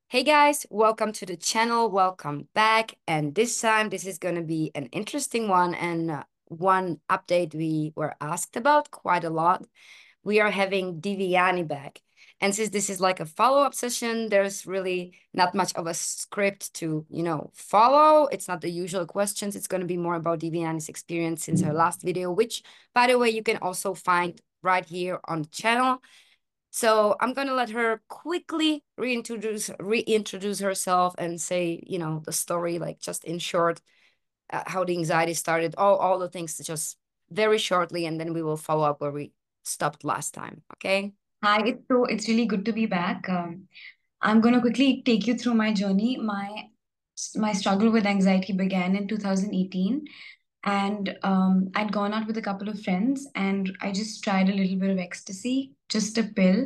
Hey guys, welcome to the channel. Welcome back. And this time, this is going to be an interesting one and one update we were asked about quite a lot. We are having Divyani back. And since this is like a follow-up session, there's really not much of a script to, follow. It's not the usual questions. It's going to be more about Divyani's experience since her last video, which, by the way, you can also find right here on the channel. So I'm gonna let her quickly reintroduce herself and say, the story, like just in short, how the anxiety started, all the things just very shortly, and then we will follow up where we stopped last time. Okay. Hi, it's really good to be back. I'm going to quickly take you through my journey. My struggle with anxiety began in 2018, and I'd gone out with a couple of friends, and I just tried a little bit of ecstasy, just a pill,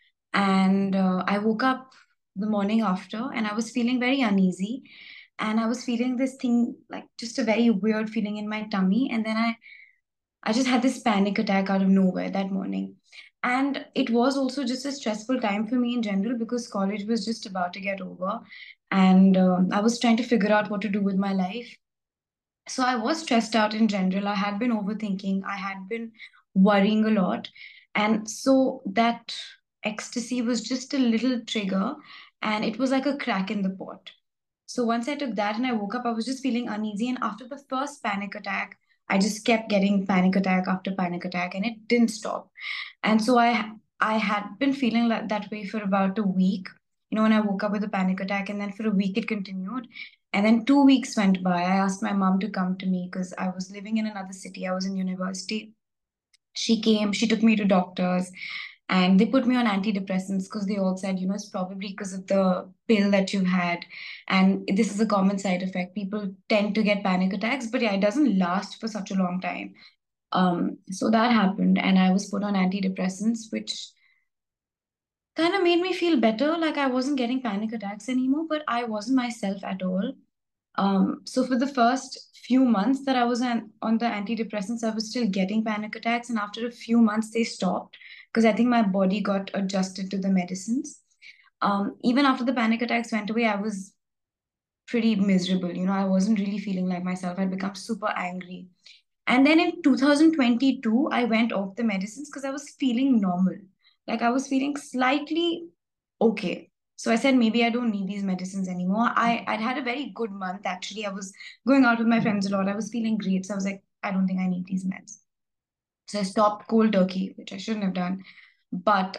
and I woke up the morning after, and I was feeling very uneasy, and I was feeling this thing like just a very weird feeling in my tummy, and then I just had this panic attack out of nowhere that morning. And it was also just a stressful time for me in general because college was just about to get over. And I was trying to figure out what to do with my life. So I was stressed out in general. I had been overthinking, I had been worrying a lot. And so that ecstasy was just a little trigger and it was like a crack in the pot. So once I took that and I woke up, I was just feeling uneasy. And after the first panic attack, I just kept getting panic attack after panic attack, and it didn't stop. And so I had been feeling like that way for about a week. When I woke up with a panic attack, and then for a week it continued. And then 2 weeks went by. I asked my mom to come to me because I was living in another city. I was in university. She came, she took me to doctors, and they put me on antidepressants because they all said, it's probably because of the pill that you've had. And this is a common side effect. People tend to get panic attacks, but yeah, it doesn't last for such a long time. So that happened, and I was put on antidepressants, which kind of made me feel better. Like I wasn't getting panic attacks anymore, but I wasn't myself at all. So for the first few months that I was on the antidepressants, I was still getting panic attacks, and after a few months, they stopped because I think my body got adjusted to the medicines. Even after the panic attacks went away, I was pretty miserable. I wasn't really feeling like myself. I'd become super angry. And then in 2022, I went off the medicines because I was feeling normal. Like I was feeling slightly okay. So I said, maybe I don't need these medicines anymore. I'd had a very good month actually. I was going out with my friends a lot. I was feeling great. So I was like, I don't think I need these meds. So I stopped cold turkey, which I shouldn't have done. But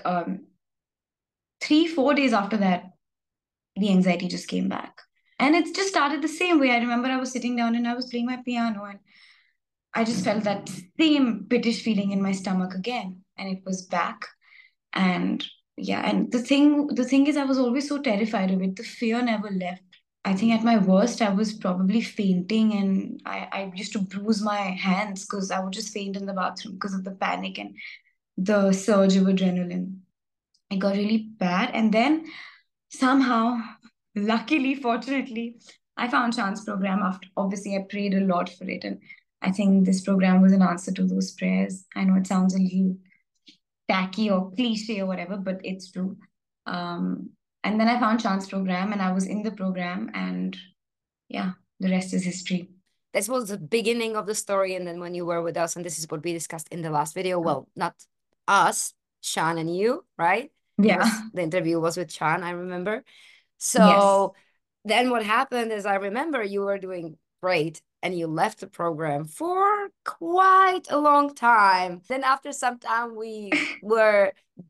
3, 4 days after that, the anxiety just came back. And it just started the same way. I remember I was sitting down and I was playing my piano, and I just felt that same pitish feeling in my stomach again, and it was back. And yeah, and the thing is, I was always so terrified of it. The fear never left. I think at my worst, I was probably fainting, and I used to bruise my hands because I would just faint in the bathroom because of the panic and the surge of adrenaline. It got really bad, and then somehow, luckily, fortunately, I found Chance program. After obviously I prayed a lot for it, and I think this program was an answer to those prayers. I know it sounds a little tacky or cliche or whatever, but it's true. Um, and then I found Chance program, and I was in the program, and yeah, the rest is history. This was the beginning of the story, and then when you were with us, and this is what we discussed in the last video. Well, not us, Sean and you, right? It was Yeah. the interview was with Sean, I remember. Yes. So then what happened is I remember you were doing great and you left the program for quite a long time. Then after some time we were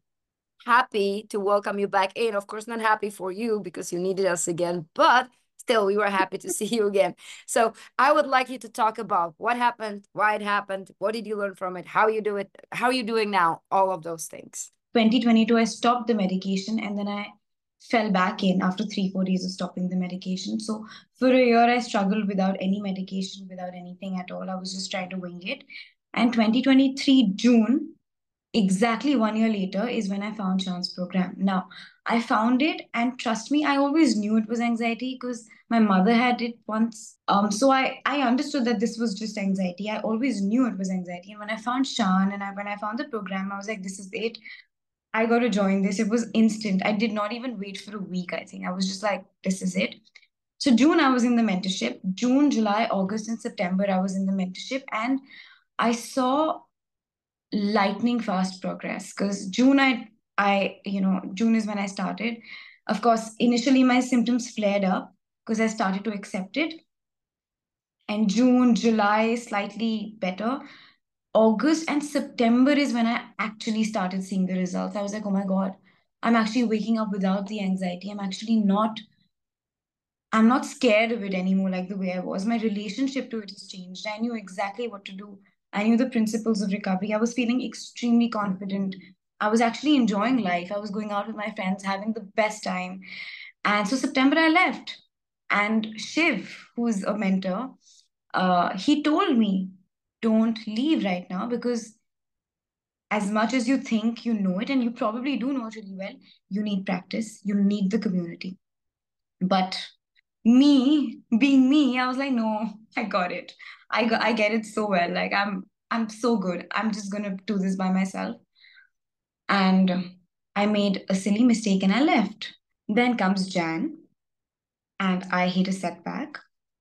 happy to welcome you back in. Of course, not happy for you because you needed us again, but still we were happy to see you again. So I would like you to talk about what happened, why it happened, what did you learn from it, how you do it, how are you doing now, all of those things. 2022, I stopped the medication, and then I fell back in after 3, 4 days of stopping the medication. So for a year, I struggled without any medication, without anything at all. I was just trying to wing it. And 2023, June, exactly 1 year later, is when I found Chance program. Now, I found it, and trust me, I always knew it was anxiety because my mother had it once. So I understood that this was just anxiety. I always knew it was anxiety. And when I found Shan and when I found the program, I was like, this is it. I got to join this. It was instant. I did not even wait for a week, I think. I was just like, this is it. So June, I was in the mentorship. June, July, August, and September, I was in the mentorship. And I saw lightning fast progress because June is when I started. Of course, initially my symptoms flared up because I started to accept it. And June, July, slightly better. August and September is when I actually started seeing the results. I was like, oh my God, I'm actually waking up without the anxiety. I'm not scared of it anymore like the way I was. My relationship to it has changed. I knew exactly what to do. I knew the principles of recovery. I was feeling extremely confident. I was actually enjoying life. I was going out with my friends, having the best time. And so September I left. And Shiv, who's a mentor, he told me, don't leave right now because as much as you think you know it, and you probably do know it really well, you need practice, you need the community. But me being me, I was like, no, I got it. I get it so well. Like I'm so good. I'm just gonna do this by myself. And I made a silly mistake and I left. Then comes Jan, and I hit a setback.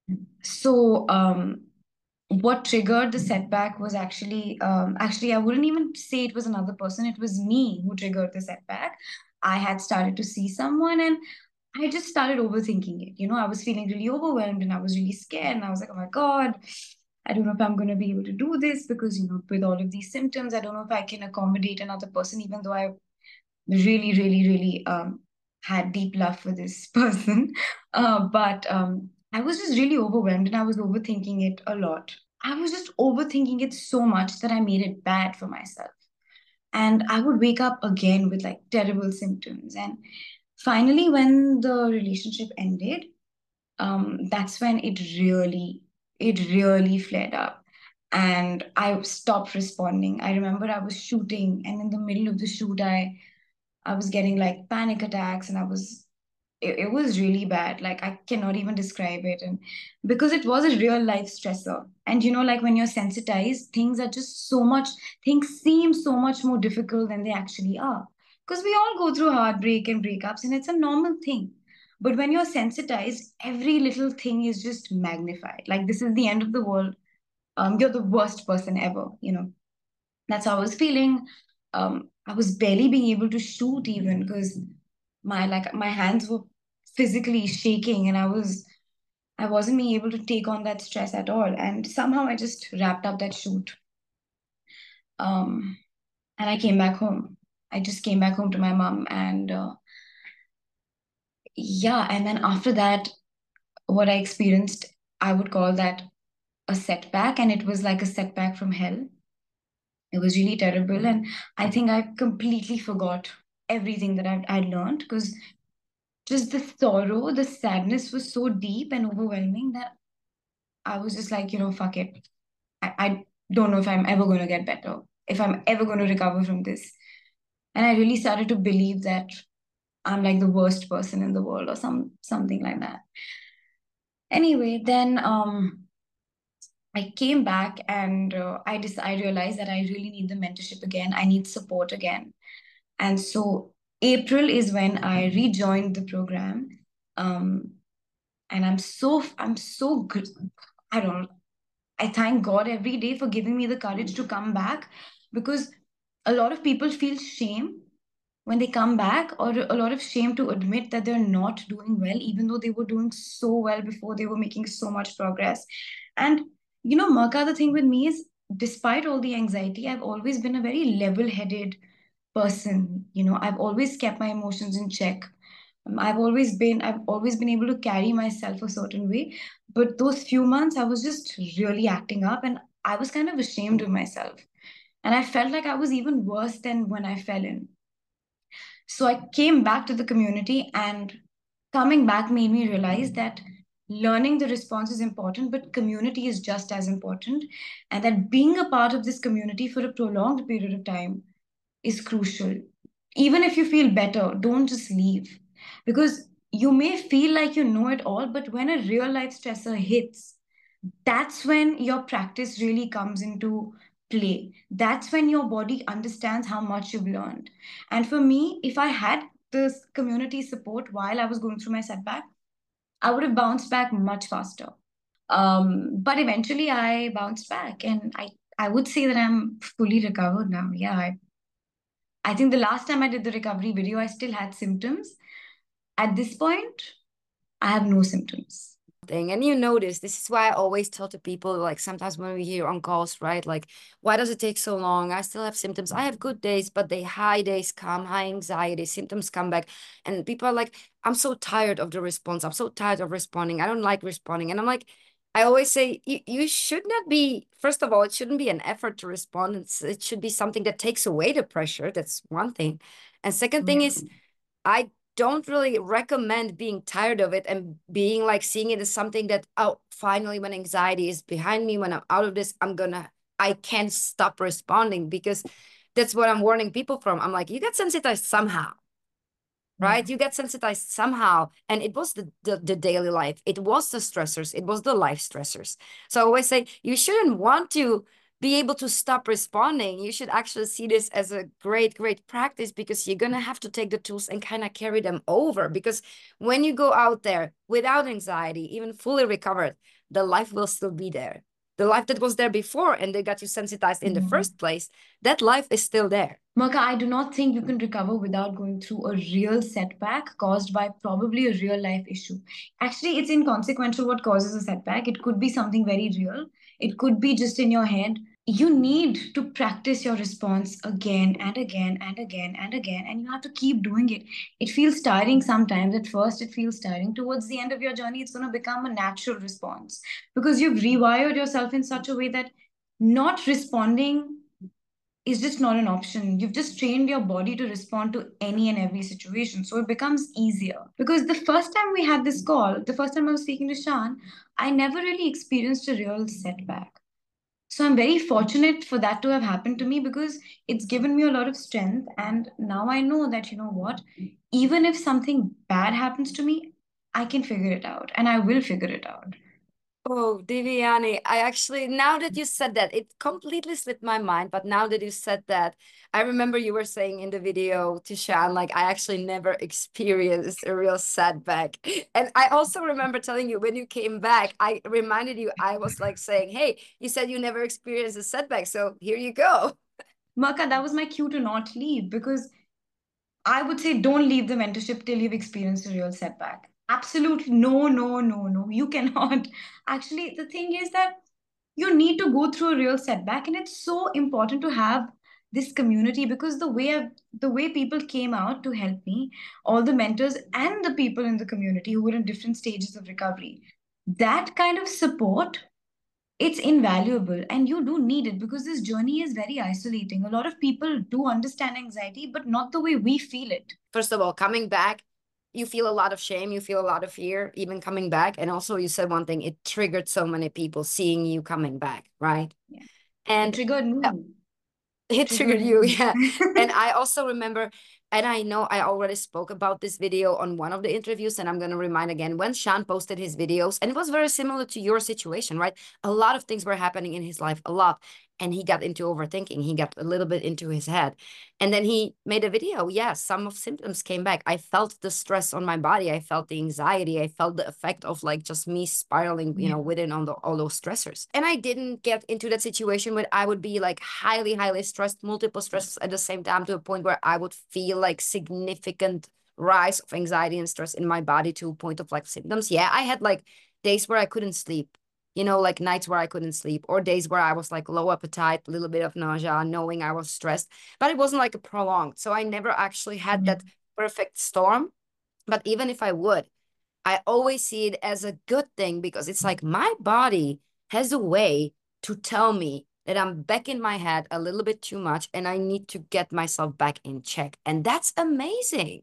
So what triggered the setback was actually I wouldn't even say it was another person. It was me who triggered the setback. I had started to see someone and I just started overthinking it. I was feeling really overwhelmed and I was really scared. And I was like, oh my God, I don't know if I'm going to be able to do this because, with all of these symptoms, I don't know if I can accommodate another person, even though I really, really, really had deep love for this person. But I was just really overwhelmed and I was overthinking it a lot. I was just overthinking it so much that I made it bad for myself. And I would wake up again with like terrible symptoms. And finally, when the relationship ended, that's when it really flared up. And I stopped responding. I remember I was shooting, and in the middle of the shoot, I was getting like panic attacks, and it was really bad. Like I cannot even describe it. And because it was a real life stressor. And like when you're sensitized, things seem so much more difficult than they actually are. Because we all go through heartbreak and breakups, and it's a normal thing. But when you're sensitized, every little thing is just magnified. Like this is the end of the world. You're the worst person ever. That's how I was feeling. I was barely being able to shoot even because my hands were physically shaking and I wasn't being able to take on that stress at all. And somehow I just wrapped up that shoot. Um, and I came back home. I just came back home to my mom and yeah, and then after that, what I experienced, I would call that a setback, and it was like a setback from hell. It was really terrible, and I think I completely forgot everything that I'd learned because just the sorrow, the sadness was so deep and overwhelming that I was just like, fuck it. I don't know if I'm ever going to get better, if I'm ever going to recover from this. And I really started to believe that I'm like the worst person in the world or something like that. Anyway, then I came back and I realized that I really need the mentorship again. I need support again. And so April is when I rejoined the program. Um, and I'm so good. I don't know. I thank God every day for giving me the courage to come back because a lot of people feel shame when they come back, or a lot of shame to admit that they're not doing well, even though they were doing so well before, they were making so much progress. And Marka, the thing with me is, despite all the anxiety, I've always been a very level-headed person. I've always kept my emotions in check. I've always been able to carry myself a certain way. But those few months, I was just really acting up, and I was kind of ashamed of myself. And I felt like I was even worse than when I fell in. So I came back to the community, and coming back made me realize that learning the response is important, but community is just as important. And that being a part of this community for a prolonged period of time is crucial. Even if you feel better, don't just leave. Because you may feel like you know it all, but when a real life stressor hits, that's when your practice really comes into play. That's when your body understands how much you've learned. And for me, if I had this community support while I was going through my setback, I would have bounced back much faster. But eventually I bounced back, and I would say that I'm fully recovered now. Yeah, I think the last time I did the recovery video, I still had symptoms. At this point, I have no symptoms. Thing. And you notice, this is why I always tell to people, like sometimes when we hear on calls, right? Like, why does it take so long? I still have symptoms. I have good days, but the high days come, high anxiety, symptoms come back. And people are like, I'm so tired of the response. I'm so tired of responding. I don't like responding. And I'm like, I always say, you should not be, first of all, it shouldn't be an effort to respond. It should be something that takes away the pressure. That's one thing. And second thing Yeah. is, I don't really recommend being tired of it and being like seeing it as something that, oh, finally, when anxiety is behind me, when I'm out of this, I can't stop responding, because that's what I'm warning people from. I'm like, you get sensitized somehow, Yeah. right? You get sensitized somehow. And it was the daily life. It was the stressors. It was the life stressors. So I always say you shouldn't want to be able to stop responding. You should actually see this as a great, great practice, because you're going to have to take the tools and kind of carry them over. Because when you go out there without anxiety, even fully recovered, the life will still be there. The life that was there before and they got you sensitized in the Yeah. first place, that life is still there. Maka, I do not think you can recover without going through a real setback caused by probably a real life issue. Actually, it's inconsequential what causes a setback. It could be something very real, it could be just in your head. You need to practice your response again and again and again and again, and you have to keep doing it. It feels tiring sometimes. At first, it feels tiring. Towards the end of your journey, it's going to become a natural response because you've rewired yourself in such a way that not responding is just not an option. You've just trained your body to respond to any and every situation. So it becomes easier. Because the first time we had this call, the first time I was speaking to Shan, I never really experienced a real setback. So I'm very fortunate for that to have happened to me because it's given me a lot of strength. And now I know that, you know what, even if something bad happens to me, I can figure it out and I will figure it out. Oh, Divyani, I actually, now that you said that, it completely slipped my mind. But now that you said that, I remember you were saying in the video to Shan, like, I actually never experienced a real setback. And I also remember telling you when you came back, I reminded you, I was like saying, hey, you said you never experienced a setback. So here you go. Maka, that was my cue to not leave because I would say don't leave the mentorship till you've experienced a real setback. Absolutely no, no, no, no. You cannot. Actually, the thing is that you need to go through a real setback, and it's so important to have this community because the way people came out to help me, all the mentors and the people in the community who were in different stages of recovery, that kind of support, it's invaluable and you do need it because this journey is very isolating. A lot of people do understand anxiety, but not the way we feel it. First of all, coming back, you feel a lot of shame, you feel a lot of fear, even coming back. And also, you said one thing, it triggered so many people seeing you coming back, right? Yeah. It And triggered me. It it triggered triggered you, me. yeah. And I also remember, and I know I already spoke about this video on one of the interviews, and I'm going to remind again when Sean posted his videos, and it was very similar to your situation, right? A lot of things were happening in his life, a lot. And he got into overthinking. He got a little bit into his head. And then he made a video. Yeah, some of symptoms came back. I felt the stress on my body. I felt the anxiety. I felt the effect of like just me spiraling, Yeah. within on all those stressors. And I didn't get into that situation where I would be like highly, highly stressed, multiple stresses at the same time, to a point where I would feel like significant rise of anxiety and stress in my body to a point of like symptoms. Yeah, I had like days where I couldn't sleep, like nights where I couldn't sleep, or days where I was like low appetite, a little bit of nausea, knowing I was stressed, but it wasn't like a prolonged. So I never actually had Yeah. that perfect storm. But even if I would, I always see it as a good thing, because it's like my body has a way to tell me that I'm back in my head a little bit too much and I need to get myself back in check. And that's amazing.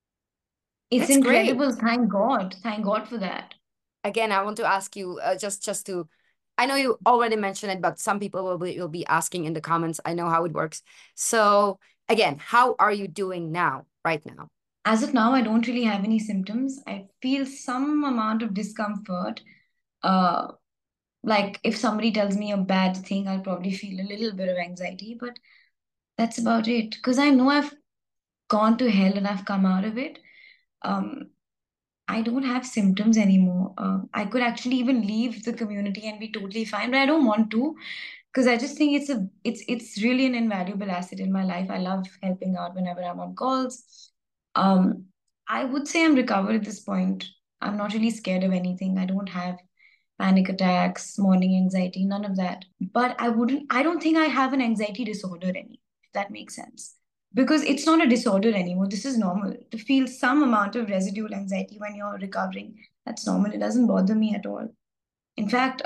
It's That's great. incredible. Thank God. Thank God for that. Again, I want to ask you, just to, I know you already mentioned it, but some people will be asking in the comments. I know how it works. So again, how are you doing now, right now? As of now, I don't really have any symptoms. I feel some amount of discomfort. Uh, Like if somebody tells me a bad thing, I'll probably feel a little bit of anxiety, but that's about it. Because I know I've gone to hell and I've come out of it. Um, I don't have symptoms anymore. I could actually even leave the community and be totally fine, but I don't want to because I just think it's really an invaluable asset in my life. I love helping out whenever I'm on calls. Um, I would say I'm recovered at this point. I'm not really scared of anything. I don't have panic attacks, morning anxiety, none of that. But I don't think I have an anxiety disorder anymore, if that makes sense. Because it's not a disorder anymore. This is normal. To feel some amount of residual anxiety when you're recovering, that's normal. It doesn't bother me at all. In fact,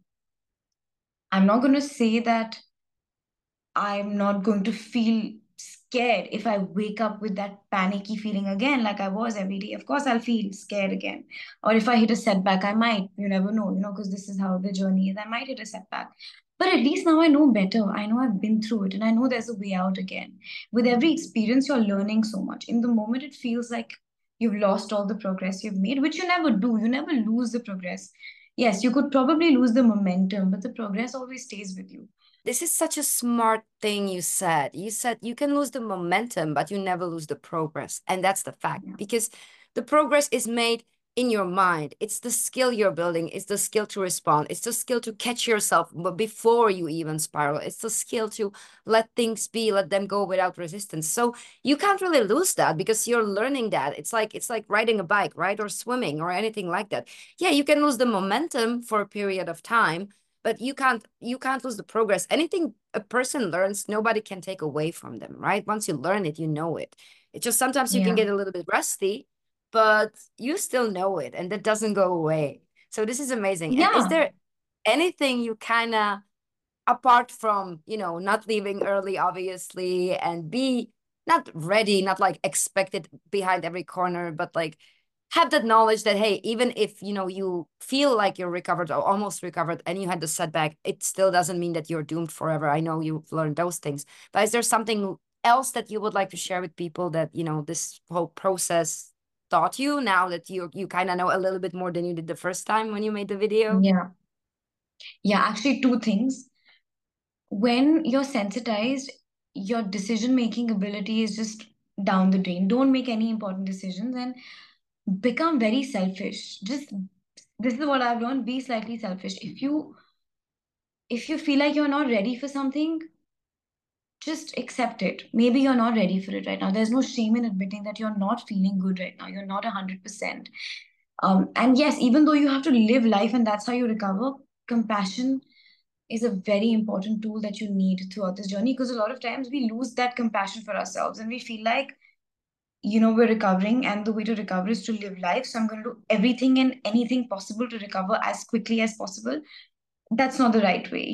I'm not going to say that I'm not going to feel scared if I wake up with that panicky feeling again, like I was every day. Of course, I'll feel scared again. Or if I hit a setback, I might. You never know, because this is how the journey is. I might hit a setback. But at least now I know better. I know I've been through it and I know there's a way out again. With every experience, you're learning so much. In the moment, it feels like you've lost all the progress you've made, which you never do. You never lose the progress. Yes, you could probably lose the momentum, but the progress always stays with you. This is such a smart thing you said. You said you can lose the momentum, but you never lose the progress. And that's the fact Yeah. because the progress is made in your mind. It's the skill you're building. It's the skill to respond. It's the skill to catch yourself before you even spiral. It's the skill to let things be, let them go without resistance. So you can't really lose that because you're learning that. It's like riding a bike, right? Or swimming or anything like that. Yeah, you can lose the momentum for a period of time, but you can't lose the progress. Anything a person learns, nobody can take away from them, right? Once you learn it, you know it. It's just sometimes you can Yeah. get a little bit rusty, but you still know it and that doesn't go away. So this is amazing. And is Yeah. there anything you kind of, apart from not leaving early obviously, and be not ready, not like expected behind every corner, but like have that knowledge that hey, even if you feel like you're recovered or almost recovered and you had the setback, it still doesn't mean that you're doomed forever. I know you've learned those things, but is there something else that you would like to share with people that this whole process taught you, now that you kind of know a little bit more than you did the first time when you made the video? Yeah. Yeah. Actually, two things. When you're sensitized, your decision making ability is just down the drain. Don't make any important decisions and become very selfish. Just this is what I've learned, be slightly selfish. If you feel like you're not ready for something, just accept it. Maybe you're not ready for it right now. There's no shame in admitting that you're not feeling good right now. You're not 100%. And yes, even though you have to live life and that's how you recover, compassion is a very important tool that you need throughout this journey, because a lot of times we lose that compassion for ourselves and we feel like, we're recovering and the way to recover is to live life. So I'm going to do everything and anything possible to recover as quickly as possible. That's not the right way.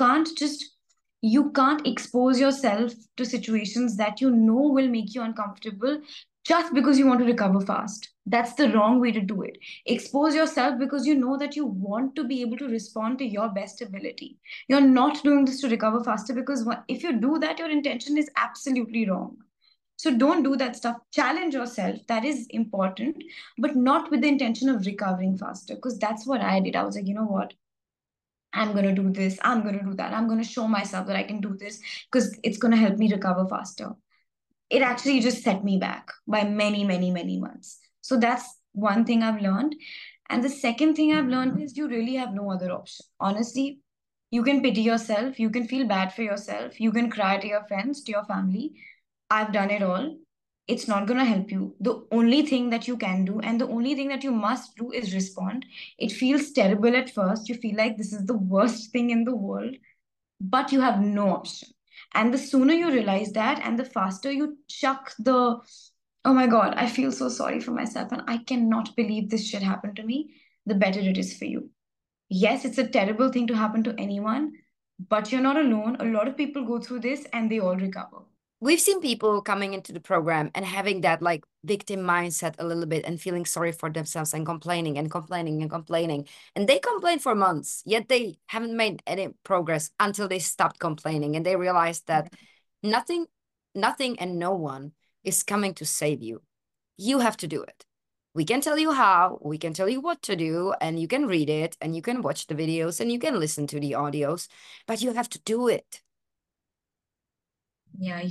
You can't expose yourself to situations that you know will make you uncomfortable just because you want to recover fast. That's the wrong way to do it. Expose yourself because you know that you want to be able to respond to your best ability. You're not doing this to recover faster, because if you do that, your intention is absolutely wrong. So don't do that stuff. Challenge yourself. That is important, but not with the intention of recovering faster. Because that's what I did. I was like, you know what? I'm going to do this. I'm going to do that. I'm going to show myself that I can do this because it's going to help me recover faster. It actually just set me back by many, many, many months. So that's one thing I've learned. And the second thing I've learned is you really have no other option. Honestly, you can pity yourself. You can feel bad for yourself. You can cry to your friends, to your family. I've done it all. It's not going to help you. The only thing that you can do and the only thing that you must do is respond. It feels terrible at first. You feel like this is the worst thing in the world, but you have no option. And the sooner you realize that, and the faster you chuck the, oh my God, I feel so sorry for myself and I cannot believe this shit happened to me, the better it is for you. Yes, it's a terrible thing to happen to anyone, but you're not alone. A lot of people go through this and they all recover. We've seen people coming into the program and having that like victim mindset a little bit and feeling sorry for themselves and complaining and complaining and complaining. And they complain for months, yet they haven't made any progress until they stopped complaining and they realized that nothing, nothing and no one is coming to save you. You have to do it. We can tell you how, we can tell you what to do, and you can read it, and you can watch the videos, and you can listen to the audios, but you have to do it. Yeah,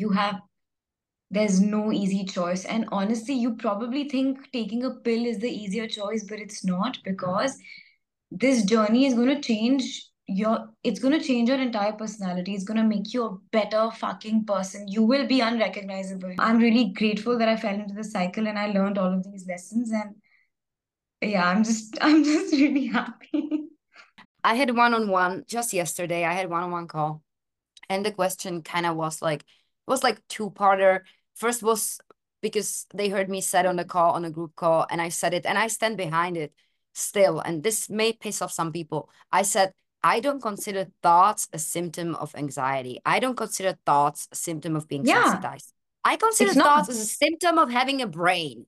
there's no easy choice. And honestly, you probably think taking a pill is the easier choice, but it's not, because this journey is going to it's going to change your entire personality. It's going to make you a better fucking person. You will be unrecognizable. I'm really grateful that I fell into the cycle and I learned all of these lessons. And yeah, I'm just really happy. I had one-on-one just yesterday. I had one-on-one call, and the question kind of was like two-parter. First was because they heard me said on the call, on a group call, and I said it, and I stand behind it still. And this may piss off some people. I said, I don't consider thoughts a symptom of anxiety. I don't consider thoughts a symptom of being Yeah, sensitized. I consider it's not. thoughts as a symptom of having a brain.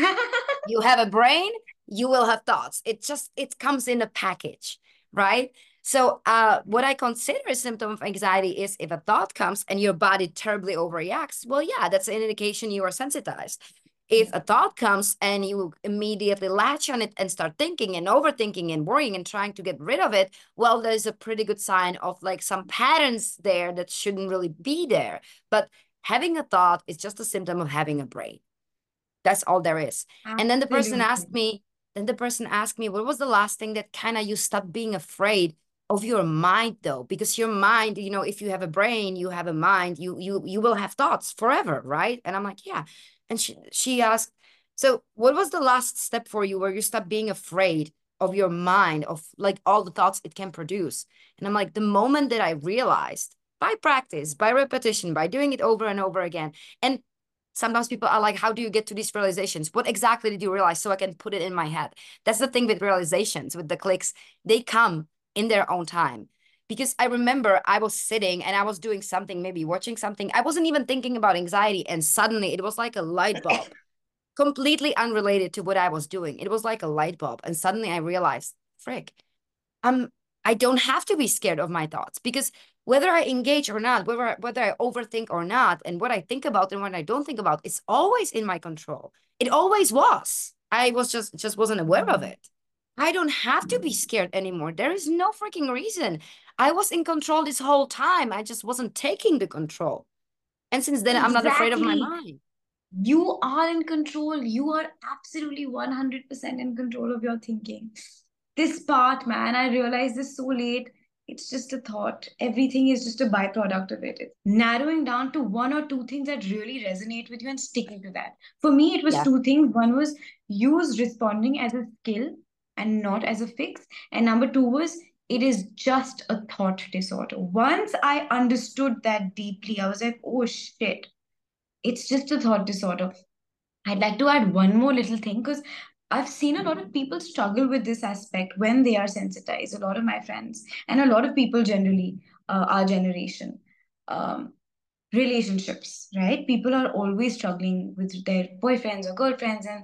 You have a brain, you will have thoughts. It comes in a package, right? So what I consider a symptom of anxiety is if a thought comes and your body terribly overreacts, well, yeah, that's an indication you are sensitized. If a thought comes and you immediately latch on it and start thinking and overthinking and worrying and trying to get rid of it, well, there's a pretty good sign of like some patterns there that shouldn't really be there. But having a thought is just a symptom of having a brain. That's all there is. And Absolutely. then the person asked me, what was the last thing that kind of you stopped being afraid of your mind though? Because your mind, you know, if you have a brain, you have a mind, you will have thoughts forever, right? And I'm like, yeah. And she asked, so what was the last step for you where you stopped being afraid of your mind, of like all the thoughts it can produce? And I'm like, the moment that I realized by practice, by repetition, by doing it over and over again. And sometimes people are like, how do you get to these realizations? What exactly did you realize so I can put it in my head? That's the thing with realizations, with the clicks. They come in their own time. Because I remember I was sitting and I was doing something, maybe watching something. I wasn't even thinking about anxiety. And suddenly it was like a light bulb, completely unrelated to what I was doing. It was like a light bulb. And suddenly I realized, frick, um, I don't have to be scared of my thoughts, because whether I engage or not, whether I overthink or not, and what I think about and what I don't think about, it's always in my control. It always was. I was just wasn't aware of it. I don't have to be scared anymore. There is no freaking reason. I was in control this whole time. I just wasn't taking the control. And since then, I'm not afraid of my Exactly. mind. You are in control. You are absolutely 100% in control of your thinking. This part, man, I realized this so late. It's just a thought. Everything is just a byproduct of it. It's narrowing down to one or two things that really resonate with you and sticking to that. For me, it was Yeah. two things. One was use responding as a skill and not as a fix. And number two was it is just a thought disorder. Once I understood that deeply, I was like, oh shit, it's just a thought disorder. I'd like to add one more little thing because I've seen a lot of people struggle with this aspect when they are sensitized. A lot of my friends and a lot of people generally, our generation, um, relationships, right? People are always struggling with their boyfriends or girlfriends. And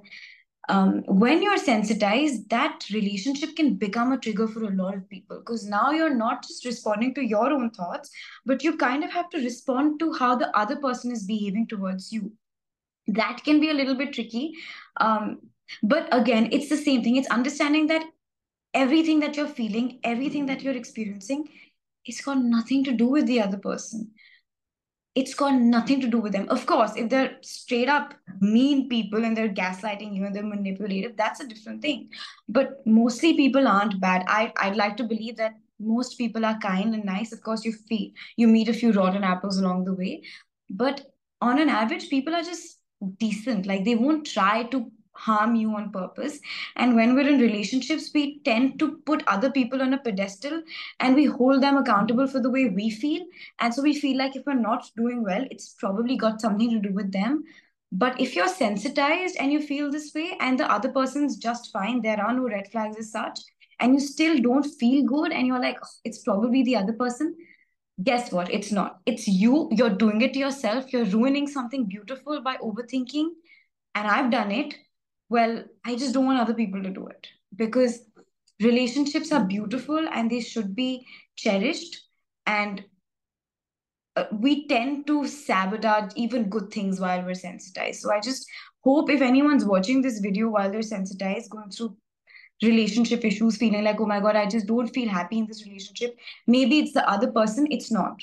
when you're sensitized, that relationship can become a trigger for a lot of people because now you're not just responding to your own thoughts, but you kind of have to respond to how the other person is behaving towards you. That can be a little bit tricky. Um, but again, it's the same thing. It's understanding that everything that you're feeling, everything that you're experiencing, it's got nothing to do with the other person. It's got nothing to do with them. Of course, if they're straight up mean people and they're gaslighting you and they're manipulative, that's a different thing. But mostly people aren't bad. I'd like to believe that most people are kind and nice. Of course, you meet a few rotten apples along the way. But on an average, people are just decent. Like they won't try to harm you on purpose. And when we're in relationships, we tend to put other people on a pedestal and we hold them accountable for the way we feel, and so we feel like if we're not doing well, it's probably got something to do with them. But if you're sensitized and you feel this way and the other person's just fine, there are no red flags as such, and you still don't feel good and you're like, "Oh, it's probably the other person." Guess what? It's not. It's you. You're doing it to yourself. You're ruining something beautiful by overthinking. And I've done it. Well, I just don't want other people to do it because relationships are beautiful and they should be cherished. And we tend to sabotage even good things while we're sensitized. So I just hope if anyone's watching this video while they're sensitized, going through relationship issues, feeling like, oh my God, I just don't feel happy in this relationship. Maybe it's the other person, it's not.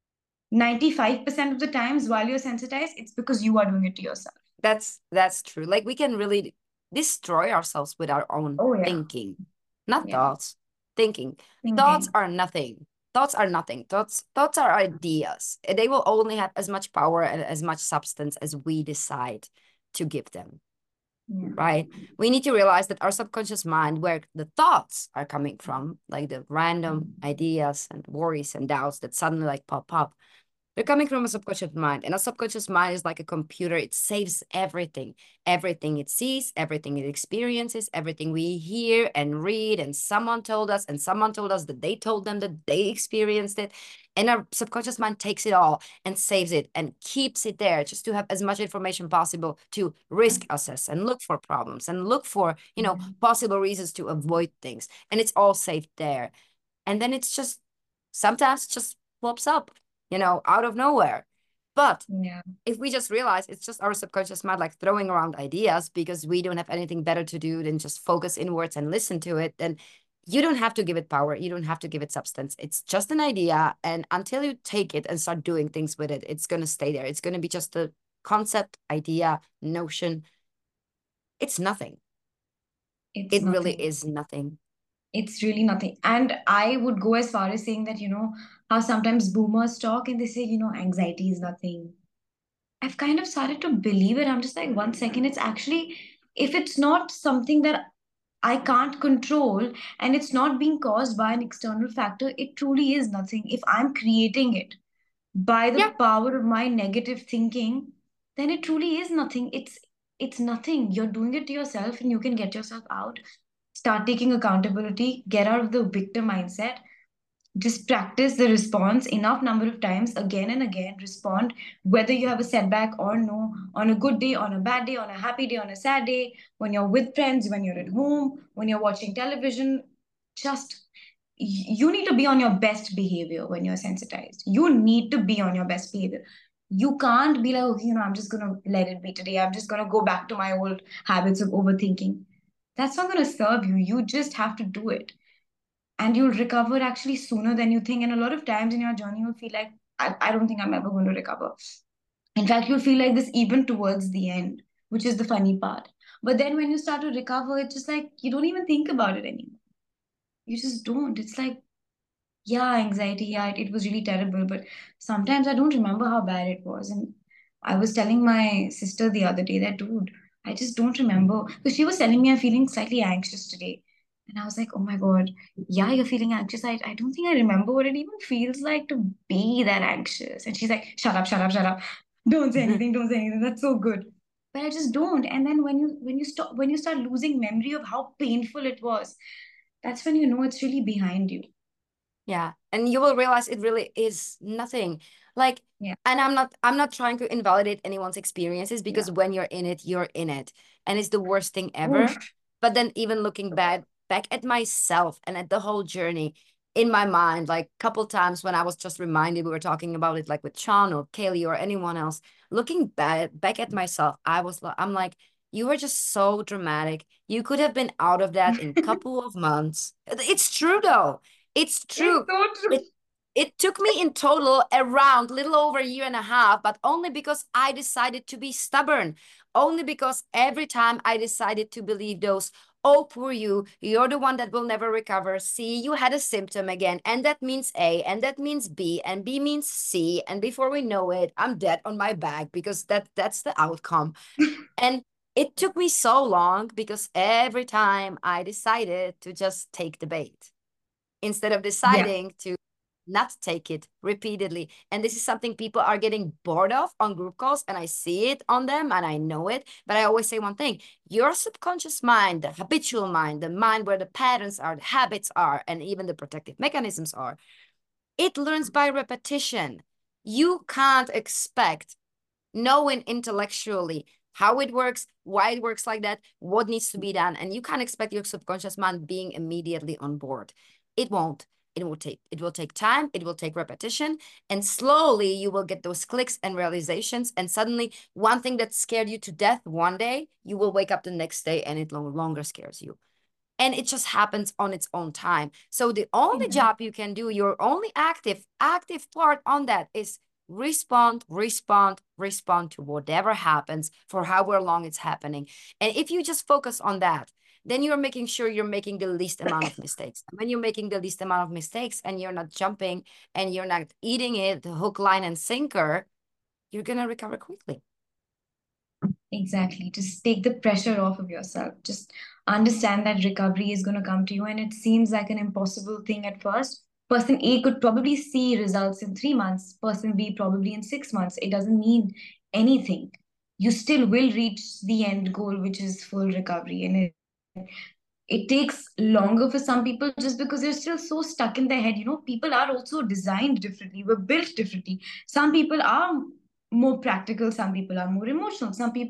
95% of the times while you're sensitized, it's because you are doing it to yourself. That's true. Like we can really destroy ourselves with our own Oh, yeah. thinking, not Yeah. thoughts. Thinking. Thoughts Thinking. are nothing. Thoughts are nothing. Thoughts are ideas. They will only have as much power and as much substance as we decide to give them, Yeah. right? We need to realize that our subconscious mind, where the thoughts are coming from, like the random ideas and worries and doubts that suddenly like pop up, they're coming from a subconscious mind. And a subconscious mind is like a computer. It saves everything, everything it sees, everything it experiences, everything we hear and read. And someone told us, and someone told us that they told them that they experienced it. And our subconscious mind takes it all and saves it and keeps it there just to have as much information possible to risk assess and look for problems and look for, possible reasons to avoid things. And it's all saved there. And then it's just sometimes just pops up, out of nowhere. But Yeah. if we just realize it's just our subconscious mind like throwing around ideas because we don't have anything better to do than just focus inwards and listen to it, then you don't have to give it power. You don't have to give it substance. It's just an idea. And until you take it and start doing things with it, it's going to stay there. It's going to be just a concept, idea, notion. It's nothing. It's It really nothing. is nothing. It's really nothing. And I would go as far as saying that, how sometimes boomers talk and they say, anxiety is nothing. I've kind of started to believe it. I'm just like, 1 second, it's actually, if it's not something that I can't control and it's not being caused by an external factor, it truly is nothing. If I'm creating it by the Yeah. power of my negative thinking, then it truly is nothing. It's nothing. You're doing it to yourself and you can get yourself out. Start taking accountability, get out of the victim mindset, just practice the response enough number of times again and again. Respond whether you have a setback or no, on a good day, on a bad day, on a happy day, on a sad day, when you're with friends, when you're at home, when you're watching television. Just you need to be on your best behavior. When you're sensitized, you need to be on your best behavior. You can't be like, okay, I'm just gonna let it be today, I'm just gonna go back to my old habits of overthinking. That's not gonna serve you. You just have to do it, and you'll recover actually sooner than you think. And a lot of times in your journey, you'll feel like, I don't think I'm ever going to recover. In fact, you'll feel like this even towards the end, which is the funny part. But then when you start to recover, it's just like you don't even think about it anymore. You just don't. It's like, yeah, anxiety, yeah, it was really terrible. But sometimes I don't remember how bad it was. And I was telling my sister the other day that, dude, I just don't remember. Because she was telling me I'm feeling slightly anxious today. And I was like, oh my God, yeah, you're feeling anxious. I don't think I remember what it even feels like to be that anxious. And she's like, shut up, shut up, shut up. Don't say anything, don't say anything. That's so good. But I just don't. And then when you start losing memory of how painful it was, that's when you know it's really behind you. Yeah. And you will realize it really is nothing. Like, Yeah. and I'm not trying to invalidate anyone's experiences because Yeah. when you're in it, you're in it. And it's the worst thing ever. Oof. But then even looking back at myself and at the whole journey in my mind, like a couple times when I was just reminded, we were talking about it like with Sean or Kaylee or anyone else, looking back at myself, I'm like, you were just so dramatic. You could have been out of that in a couple of months. It's true though. It's It's true. so true. It took me in total around little over a year and a half, but only because I decided to be stubborn. Only because every time I decided to believe those, oh, poor you, you're the one that will never recover. See, you had a symptom again, and that means A, and that means B, and B means C. And before we know it, I'm dead on my back because that's the outcome. And it took me so long because every time I decided to just take the bait instead of Yeah. deciding to not take it repeatedly. And this is something people are getting bored of on group calls, and I see it on them and I know it. But I always say one thing: your subconscious mind, the habitual mind, the mind where the patterns are, the habits are, and even the protective mechanisms are, it learns by repetition. You can't expect knowing intellectually how it works, why it works like that, what needs to be done. And you can't expect your subconscious mind being immediately on board. It won't. It will take time, it will take repetition, and slowly you will get those clicks and realizations. And suddenly, one thing that scared you to death one day, you will wake up the next day and it no longer scares you. And it just happens on its own time. So the only Yeah. job you can do, your only active part on that is respond to whatever happens for however long it's happening. And if you just focus on that, then you're making sure you're making the least amount of mistakes. And when you're making the least amount of mistakes and you're not jumping and you're not eating it hook, line, and sinker, you're gonna recover quickly. Exactly. Just take the pressure off of yourself. Just understand that recovery is going to come to you, and it seems like an impossible thing at first. Person A could probably see results in 3 months, person B probably in 6 months. It doesn't mean anything. You still will reach the end goal, which is full recovery. And it takes longer for some people just because they're still so stuck in their head. People are also designed differently, we're built differently. Some people are more practical, some people are more emotional,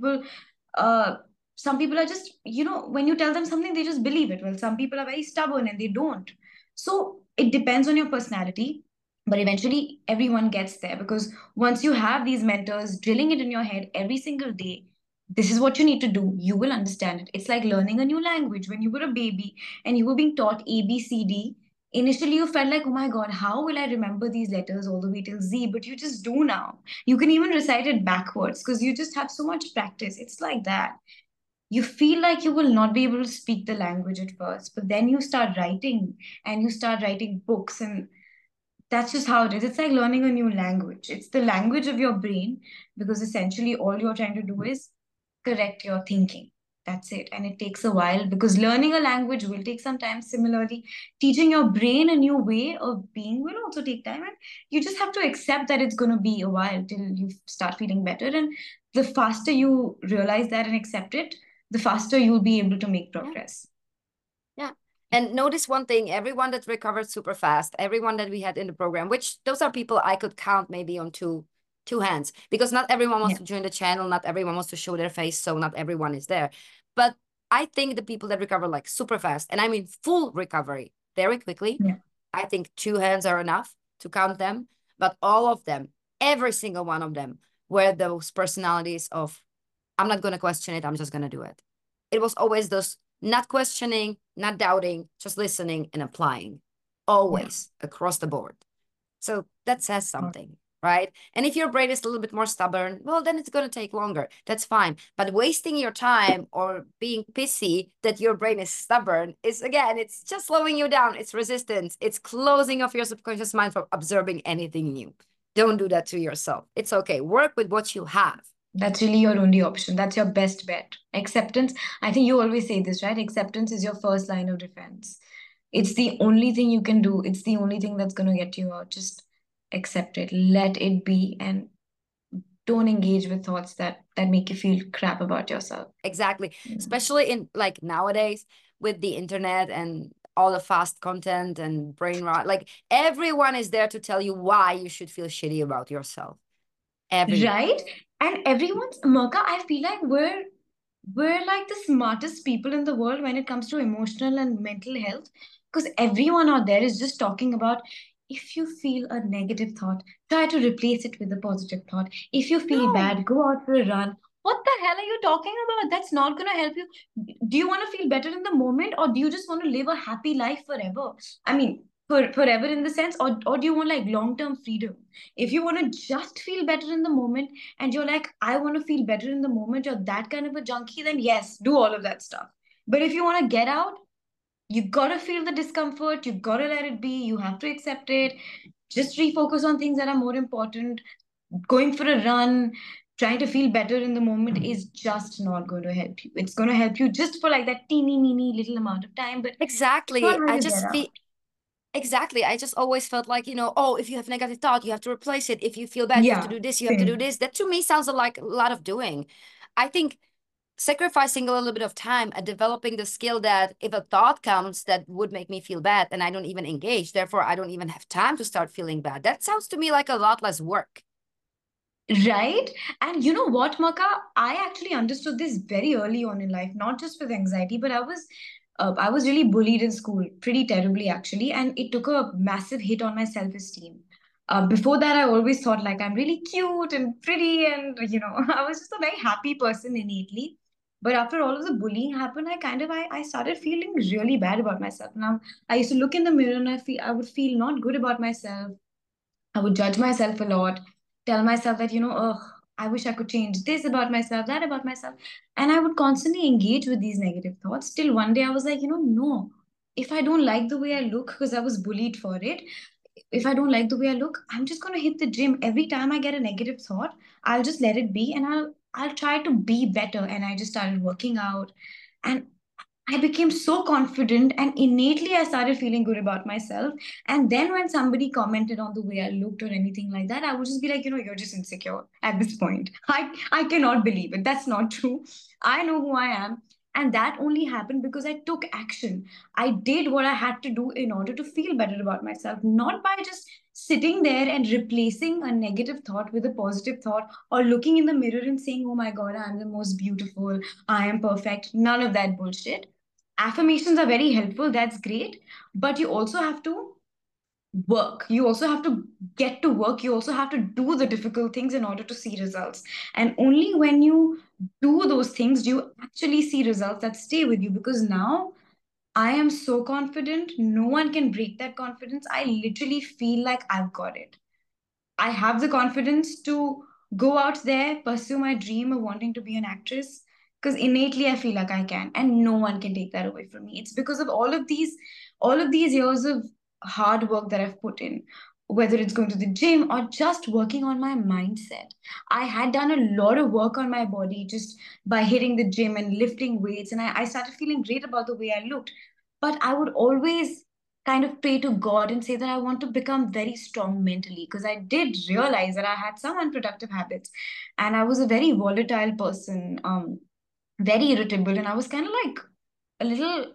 uh some people are just, when you tell them something, they just believe it. Well, some people are very stubborn and they don't. So it depends on your personality, but eventually everyone gets there, because once you have these mentors drilling it in your head every single day, this is what you need to do, you will understand it. It's like learning a new language. When you were a baby and you were being taught ABCD, initially you felt like, oh my God, how will I remember these letters all the way till Z? But you just do now. You can even recite it backwards because you just have so much practice. It's like that. You feel like you will not be able to speak the language at first, but then you start writing, and you start writing books, and that's just how it is. It's like learning a new language. It's the language of your brain, because essentially all you're trying to do is correct your thinking. That's it. And it takes a while, because learning a language will take some time. Similarly, teaching your brain a new way of being will also take time. And you just have to accept that it's going to be a while till you start feeling better. And the faster you realize that and accept it, the faster you'll be able to make Yeah. progress. Yeah. And notice one thing, everyone that recovered super fast, everyone that we had in the program, which those are people I could count maybe on two hands, because not everyone wants Yeah. to join the channel, not everyone wants to show their face, so not everyone is there. But I think the people that recover like super fast, and I mean full recovery very quickly, Yeah. I think two hands are enough to count them. But all of them, every single one of them, were those personalities of, I'm not going to question it, I'm just going to do it. It was always those not questioning, not doubting, just listening and applying, Yeah. always across the board. So that says something, right? And if your brain is a little bit more stubborn, well, then it's going to take longer. That's fine. But wasting your time or being pissy that your brain is stubborn is, again, it's just slowing you down. It's resistance. It's closing off your subconscious mind from absorbing anything new. Don't do that to yourself. It's okay. Work with what you have. That's really your only option. That's your best bet. Acceptance, I think you always say this, right? Acceptance is your first line of defense. It's the only thing you can do. It's the only thing that's going to get you out. Just accept it, let it be, and don't engage with thoughts that make you feel crap about yourself. Exactly. Yeah. Especially in like nowadays with the internet and all the fast content and brain rot. Like everyone is there to tell you why you should feel shitty about yourself. Everyone. Right? And everyone's Marka, I feel like we're like the smartest people in the world when it comes to emotional and mental health, because everyone out there is just talking about, if you feel a negative thought, try to replace it with a positive thought. If you feel No. bad, go out for a run. What the hell are you talking about? That's not going to help you. Do you want to feel better in the moment, or do you just want to live a happy life forever? I mean, forever in the sense, or do you want like long-term freedom? If you want to just feel better in the moment, and you're like, I want to feel better in the moment, you're that kind of a junkie, then yes, do all of that stuff. But if you want to get out, you gotta feel the discomfort, you gotta let it be, you have to accept it. Just refocus on things that are more important. Going for a run, trying to feel better in the moment is just not going to help you. It's going to help you just for like that teeny, meeny little amount of time, but it's not Exactly. how I you get just feel out. exactly. I just always felt like, oh, if you have negative thought, you have to replace it. If you feel bad, you have to Yeah, do this, you have to do same. this. That to me sounds like a lot of doing. I think sacrificing a little bit of time at developing the skill that if a thought comes that would make me feel bad and I don't even engage, therefore I don't even have time to start feeling bad. That sounds to me like a lot less work. Right? And you know what, Maka? I actually understood this very early on in life, not just with anxiety, but I was I was really bullied in school, pretty terribly actually, and it took a massive hit on my self-esteem. Before that, I always thought like I'm really cute and pretty, and I was just a very happy person innately. But after all of the bullying happened, I started feeling really bad about myself. Now I used to look in the mirror and I would feel not good about myself. I would judge myself a lot, tell myself that, oh, I wish I could change this about myself, that about myself. And I would constantly engage with these negative thoughts till one day I was like, no, if I don't like the way I look because I was bullied for it, if I don't like the way I look, I'm just going to hit the gym. Every time I get a negative thought, I'll just let it be and I'll try to be better. And I just started working out. And I became so confident and innately I started feeling good about myself. And then when somebody commented on the way I looked or anything like that, I would just be like, you're just insecure at this point. I cannot believe it. That's not true. I know who I am. And that only happened because I took action. I did what I had to do in order to feel better about myself, not by just sitting there and replacing a negative thought with a positive thought or looking in the mirror and saying, oh my God, I'm the most beautiful. I am perfect. None of that bullshit. Affirmations are very helpful, that's great, but you also have to work, you also have to get to work, you also have to do the difficult things in order to see results. And only when you do those things do you actually see results that stay with you, because now I am so confident, no one can break that confidence. I literally feel like I've got it. I have the confidence to go out there, pursue my dream of wanting to be an actress, because innately I feel like I can, and no one can take that away from me. It's because of all of these years of hard work that I've put in, whether it's going to the gym or just working on my mindset. I had done a lot of work on my body just by hitting the gym and lifting weights, and I started feeling great about the way I looked. But I would always kind of pray to God and say that I want to become very strong mentally, because I did realize that I had some unproductive habits and I was a very volatile person, very irritable, and I was kind of like a little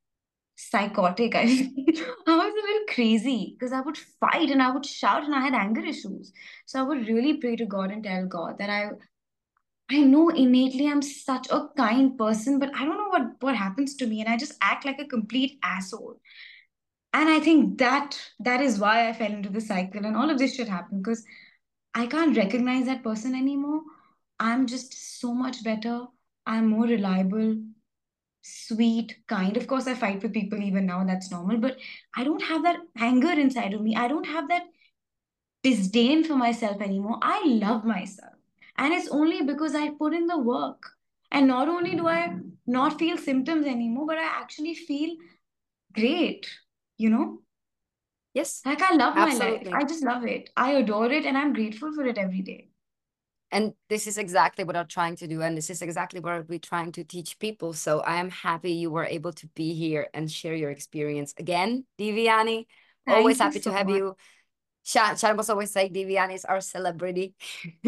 psychotic. I feel. I was a little crazy because I would fight and I would shout and I had anger issues. So I would really pray to God and tell God that I know innately I'm such a kind person, but I don't know what happens to me, and I just act like a complete asshole. And I think that is why I fell into the cycle and all of this should happen, because I can't recognize that person anymore. I'm just so much better. I'm more reliable, sweet, kind. Of course, I fight with people even now, that's normal, but I don't have that anger inside of me. I don't have that disdain for myself anymore. I love myself. And it's only because I put in the work. And not only do I not feel symptoms anymore, but I actually feel great, you know? Yes, Like, I love my life. absolutely. I just love it. I adore it and I'm grateful for it every day. And this is exactly what I'm trying to do. And this is exactly what we're trying to teach people. So I am happy you were able to be here and share your experience again, Diviani. Always Thank you happy to so have much. you. Shan was always saying Diviani is our celebrity.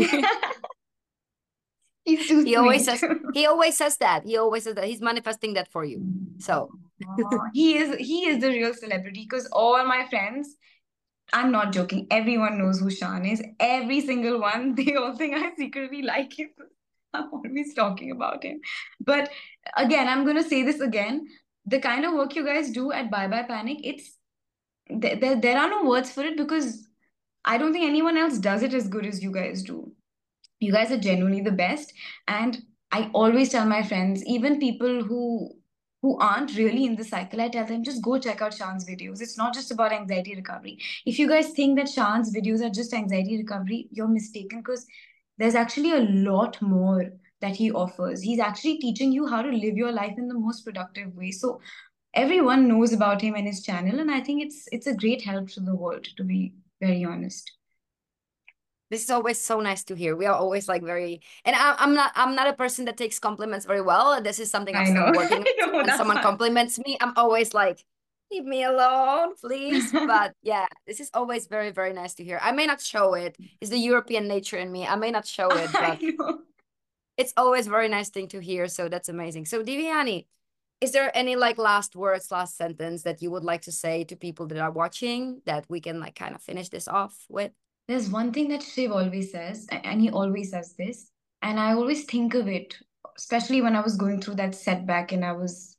He's too he always sweet. says he always says that. He always says that he's manifesting that for you. So Aw, he is the real celebrity, because all my friends, I'm not joking, everyone knows who Shan is. Every single one. They all think I secretly like him. I'm always talking about him. But again, I'm gonna say this again. The kind of work you guys do at Bye Bye Panic, it's there are no words for it, because I don't think anyone else does it as good as you guys do. You guys are genuinely the best. And I always tell my friends, even people who aren't really in the cycle, I tell them just go check out Shan's videos. It's not just about anxiety recovery. If you guys think that Shan's videos are just anxiety recovery, you're mistaken, because there's actually a lot more that he offers. He's actually teaching you how to live your life in the most productive way. So everyone knows about him and his channel, and I think it's a great help to the world, to be very honest. this is always so nice to hear. We are always like very, and I'm not a person that takes compliments very well. This is something I'm I still know. working on. I So know, when that's someone fine. compliments me, I'm always like, leave me alone, please. But yeah, this is always very, very nice to hear. I may not show it. It's the European nature in me. I may not show it, I but know. it's always very nice thing to hear. So that's amazing. So Diviani, is there any like last words, last sentence that you would like to say to people that are watching that we can like kind of finish this off with? There's one thing that Shiv always says, and he always says this, and I always think of it, especially when I was going through that setback and I was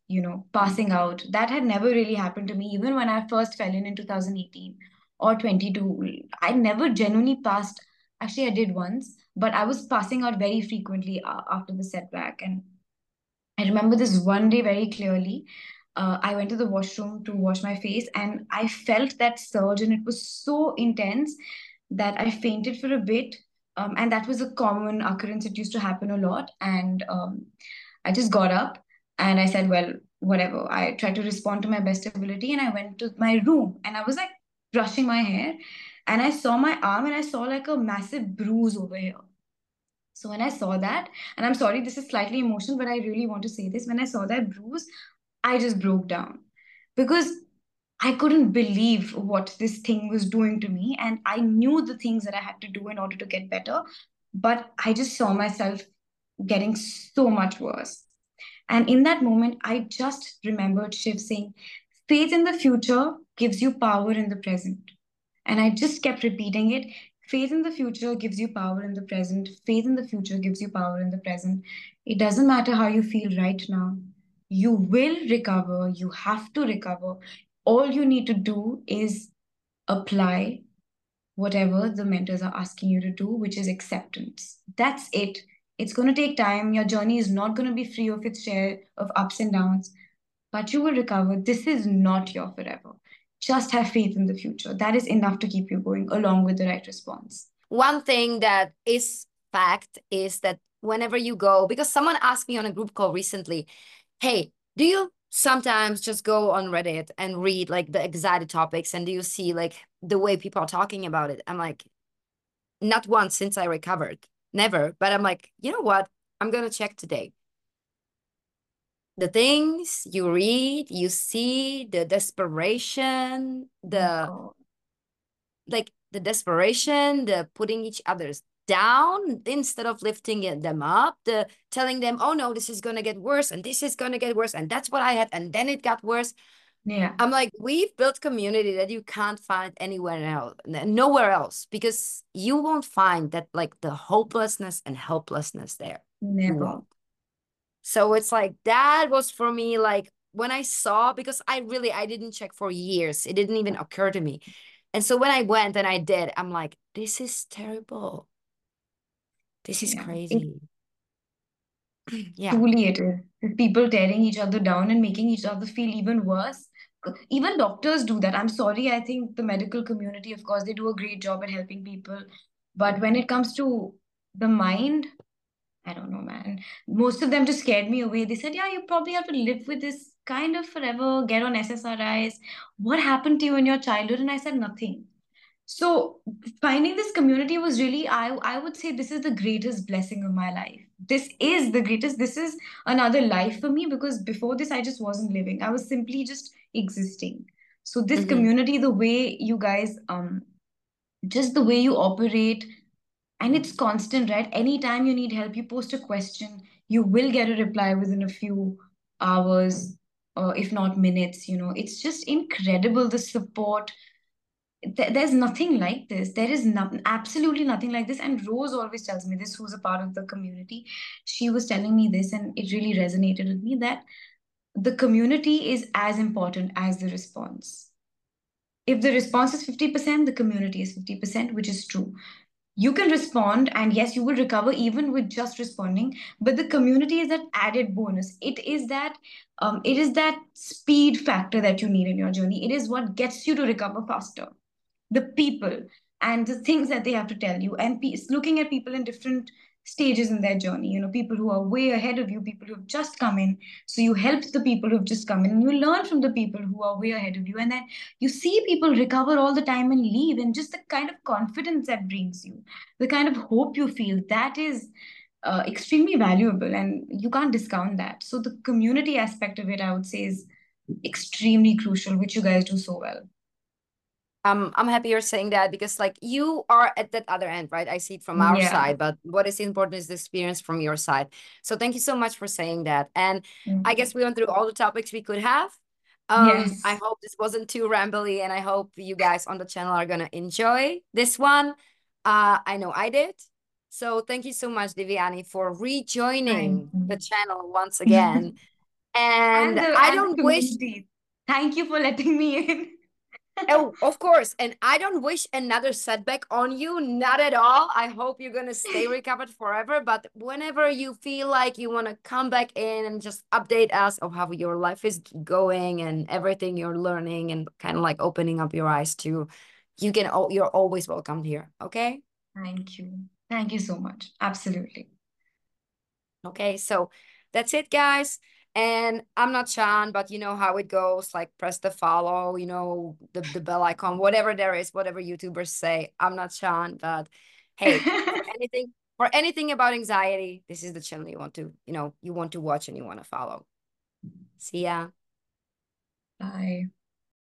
passing out. That had never really happened to me, even when I first fell in 2018 or 22. I never genuinely passed. Actually, I did once, but I was passing out very frequently after the setback. And I remember this one day very clearly. I went to the washroom to wash my face, and I felt that surge, and it was so intense that I fainted for a bit. And that was a common occurrence. It used to happen a lot. And I just got up and I said, well, whatever. I tried to respond to my best ability, and I went to my room and I was like brushing my hair, and I saw my arm and I saw like a massive bruise over here. So when I saw that, and I'm sorry, this is slightly emotional, but I really want to say this. When I saw that bruise, I just broke down because I couldn't believe what this thing was doing to me. And I knew the things that I had to do in order to get better. But I just saw myself getting so much worse. And in that moment, I just remembered Shiv saying, faith in the future gives you power in the present. And I just kept repeating it. Faith in the future gives you power in the present. Faith in the future gives you power in the present. It doesn't matter how you feel right now. You will recover. You have to recover. All you need to do is apply whatever the mentors are asking you to do, which is acceptance. That's it. It's going to take time. Your journey is not going to be free of its share of ups and downs, but you will recover. This is not your forever. Just have faith in the future. That is enough to keep you going along with the right response. One thing that is fact is that whenever you go, because someone asked me on a group call recently, hey, do you sometimes just go on Reddit and read like the anxiety topics, and do you see like the way people are talking about it? I'm like, not once since I recovered, never. But I'm like, you know what? I'm gonna check today. The things you read, you see the desperation, Oh the God. like the desperation, the putting each other's down instead of lifting them up, the telling them, oh no, this is gonna get worse and this is gonna get worse, and that's what I had, and then it got worse. Yeah, I'm like, we've built community that you can't find anywhere else, nowhere else, because you won't find that like the hopelessness and helplessness there. You never. won't. So it's like that was for me like when I saw, because I didn't check for years. It didn't even occur to me. And so when I went and I did, I'm like, this is terrible. This is Yeah. It crazy. Yeah. truly it is. With people tearing each other down and making each other feel even worse. Even doctors do that. I'm sorry. I think the medical community, of course, they do a great job at helping people. But when it comes to the mind, I don't know, man. Most of them just scared me away. They said, yeah, you probably have to live with this kind of forever, get on SSRIs. What happened to you in your childhood? And I said, nothing. So finding this community was really, I would say this is the greatest blessing of my life. This is the greatest, this is another life for me because before this, I just wasn't living. I was simply just existing. So this Hmm. community, the way you guys, just the way you operate, and it's constant, right? Anytime you need help, you post a question, you will get a reply within a few hours, or if not minutes. It's just incredible the support. There's nothing like this. There is absolutely nothing like this. And Rose always tells me this, who's a part of the community. She was telling me this, and it really resonated with me that the community is as important as the response. If the response is 50%, the community is 50%, which is true. You can respond, and yes, you will recover even with just responding, but the community is that added bonus. It is that speed factor that you need in your journey. It is what gets you to recover faster. The people and the things that they have to tell you, and looking at people in different stages in their journey, people who are way ahead of you, people who have just come in. So you help the people who have just come in, and you learn from the people who are way ahead of you, and then you see people recover all the time and leave, and just the kind of confidence that brings you, the kind of hope you feel, that is extremely valuable, and you can't discount that. So the community aspect of it, I would say, is extremely crucial, which you guys do so well. I'm happy you're saying that, because like you are at that other end, right? I see it from our Yeah. side, but what is important is the experience from your side. So thank you so much for saying that. And I guess we went through all the topics we could have. I Yes. hope this wasn't too rambly, and I hope you guys on the channel are gonna enjoy this one. I know I did. So thank you so much, Divyani, for Thank rejoining the you. channel once again. And I And the don't wish. community. Thank you for letting me in. Oh, of course. And I don't wish another setback on you. Not at all. I hope you're going to stay recovered forever. But whenever you feel like you want to come back in and just update us of how your life is going and everything you're learning and kind of like opening up your eyes to, you're always welcome here. Okay. Thank you. Thank you so much. Absolutely. Okay. So that's it, guys. And I'm not Sean, but you know how it goes. Like press the follow, the bell icon, whatever there is, whatever YouTubers say. I'm not Sean, but hey, for anything about anxiety, this is the channel you want to watch and you want to follow. See ya. Bye.